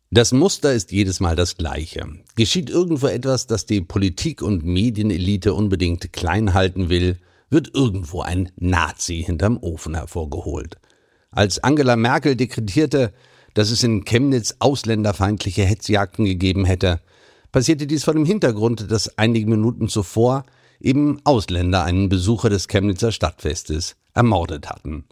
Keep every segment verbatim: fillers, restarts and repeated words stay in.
Das Muster ist jedes Mal das gleiche. Geschieht irgendwo etwas, das die Politik- und Medienelite unbedingt klein halten will, wird irgendwo ein Nazi hinterm Ofen hervorgeholt. Als Angela Merkel dekretierte, dass es in Chemnitz ausländerfeindliche Hetzjagden gegeben hätte, passierte dies vor dem Hintergrund, dass einige Minuten zuvor eben Ausländer einen Besucher des Chemnitzer Stadtfestes ermordet hatten.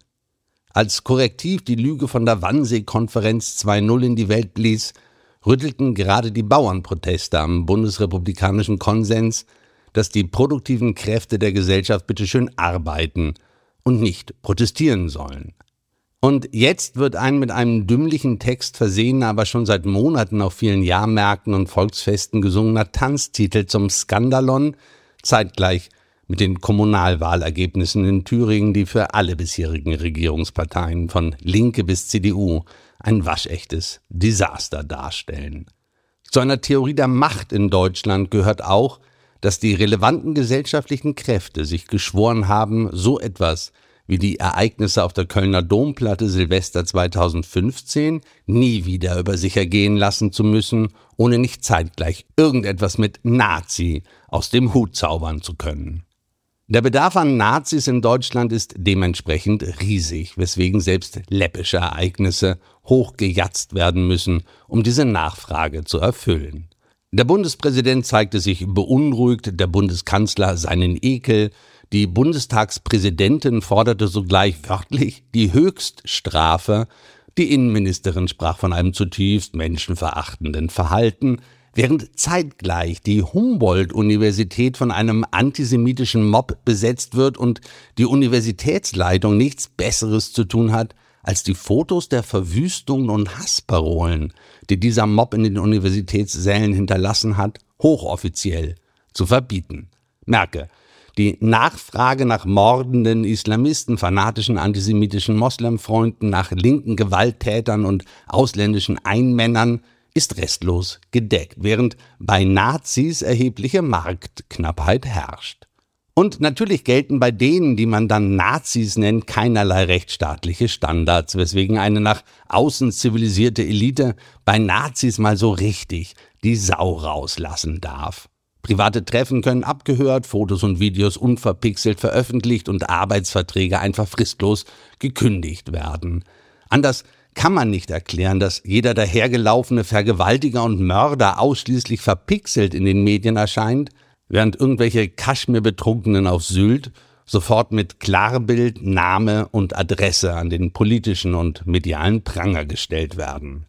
Als Korrektiv die Lüge von der Wannsee-Konferenz zwei null in die Welt blies, rüttelten gerade die Bauernproteste am bundesrepublikanischen Konsens, dass die produktiven Kräfte der Gesellschaft bitteschön arbeiten und nicht protestieren sollen. Und jetzt wird ein mit einem dümmlichen Text versehener, aber schon seit Monaten auf vielen Jahrmärkten und Volksfesten gesungener Tanztitel zum Skandalon zeitgleich mit den Kommunalwahlergebnissen in Thüringen, die für alle bisherigen Regierungsparteien von Linke bis C D U ein waschechtes Desaster darstellen. Zu einer Theorie der Macht in Deutschland gehört auch, dass die relevanten gesellschaftlichen Kräfte sich geschworen haben, so etwas wie die Ereignisse auf der Kölner Domplatte Silvester zweitausendfünfzehn nie wieder über sich ergehen lassen zu müssen, ohne nicht zeitgleich irgendetwas mit Nazi aus dem Hut zaubern zu können. Der Bedarf an Nazis in Deutschland ist dementsprechend riesig, weswegen selbst läppische Ereignisse hochgejatzt werden müssen, um diese Nachfrage zu erfüllen. Der Bundespräsident zeigte sich beunruhigt, der Bundeskanzler seinen Ekel, die Bundestagspräsidentin forderte sogleich wörtlich die Höchststrafe, die Innenministerin sprach von einem zutiefst menschenverachtenden Verhalten, während zeitgleich die Humboldt-Universität von einem antisemitischen Mob besetzt wird und die Universitätsleitung nichts Besseres zu tun hat, als die Fotos der Verwüstungen und Hassparolen, die dieser Mob in den Universitätssälen hinterlassen hat, hochoffiziell zu verbieten. Merke, die Nachfrage nach mordenden Islamisten, fanatischen antisemitischen Moslemfreunden, nach linken Gewalttätern und ausländischen Einmännern ist restlos gedeckt, während bei Nazis erhebliche Marktknappheit herrscht. Und natürlich gelten bei denen, die man dann Nazis nennt, keinerlei rechtsstaatliche Standards, weswegen eine nach außen zivilisierte Elite bei Nazis mal so richtig die Sau rauslassen darf. Private Treffen können abgehört, Fotos und Videos unverpixelt veröffentlicht und Arbeitsverträge einfach fristlos gekündigt werden. Anders kann man nicht erklären, dass jeder dahergelaufene Vergewaltiger und Mörder ausschließlich verpixelt in den Medien erscheint, während irgendwelche Kaschmir-Betrunkenen auf Sylt sofort mit Klarbild, Name und Adresse an den politischen und medialen Pranger gestellt werden.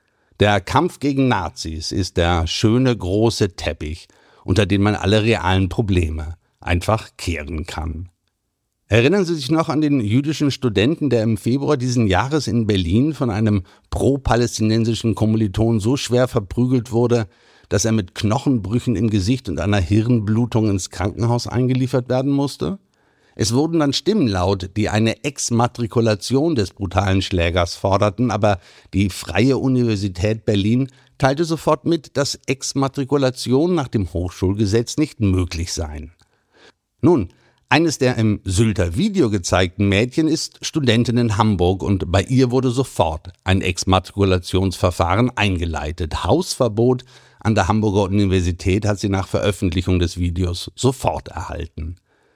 Der Kampf gegen Nazis ist der schöne große Teppich, unter den man alle realen Probleme einfach kehren kann. Erinnern Sie sich noch an den jüdischen Studenten, der im Februar diesen Jahres in Berlin von einem pro-palästinensischen Kommiliton so schwer verprügelt wurde, dass er mit Knochenbrüchen im Gesicht und einer Hirnblutung ins Krankenhaus eingeliefert werden musste? Es wurden dann Stimmen laut, die eine Exmatrikulation des brutalen Schlägers forderten, aber die Freie Universität Berlin teilte sofort mit, dass Exmatrikulation nach dem Hochschulgesetz nicht möglich seien. Nun, eines der im Sylter Video gezeigten Mädchen ist Studentin in Hamburg und bei ihr wurde sofort ein Exmatrikulationsverfahren eingeleitet. Hausverbot an der Hamburger Universität hat sie nach Veröffentlichung des Videos sofort erhalten.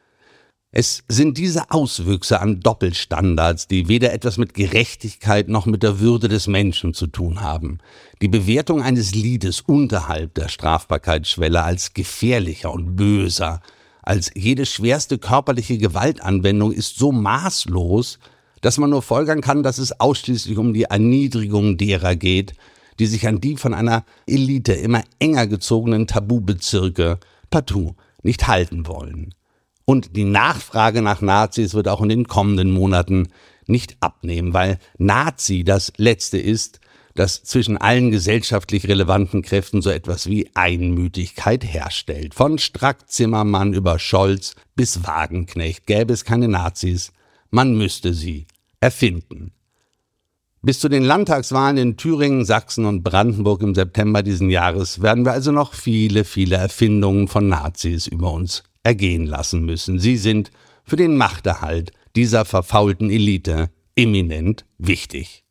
Es sind diese Auswüchse an Doppelstandards, die weder etwas mit Gerechtigkeit noch mit der Würde des Menschen zu tun haben. Die Bewertung eines Liedes unterhalb der Strafbarkeitsschwelle als gefährlicher und böser als jede schwerste körperliche Gewaltanwendung ist so maßlos, dass man nur folgern kann, dass es ausschließlich um die Erniedrigung derer geht, die sich an die von einer Elite immer enger gezogenen Tabubezirke partout nicht halten wollen. Und die Nachfrage nach Nazis wird auch in den kommenden Monaten nicht abnehmen, weil Nazi das Letzte ist, das zwischen allen gesellschaftlich relevanten Kräften so etwas wie Einmütigkeit herstellt. Von Strack-Zimmermann über Scholz bis Wagenknecht gäbe es keine Nazis, man müsste sie erfinden. Bis zu den Landtagswahlen in Thüringen, Sachsen und Brandenburg im September diesen Jahres werden wir also noch viele, viele Erfindungen von Nazis über uns ergehen lassen müssen. Sie sind für den Machterhalt dieser verfaulten Elite eminent wichtig.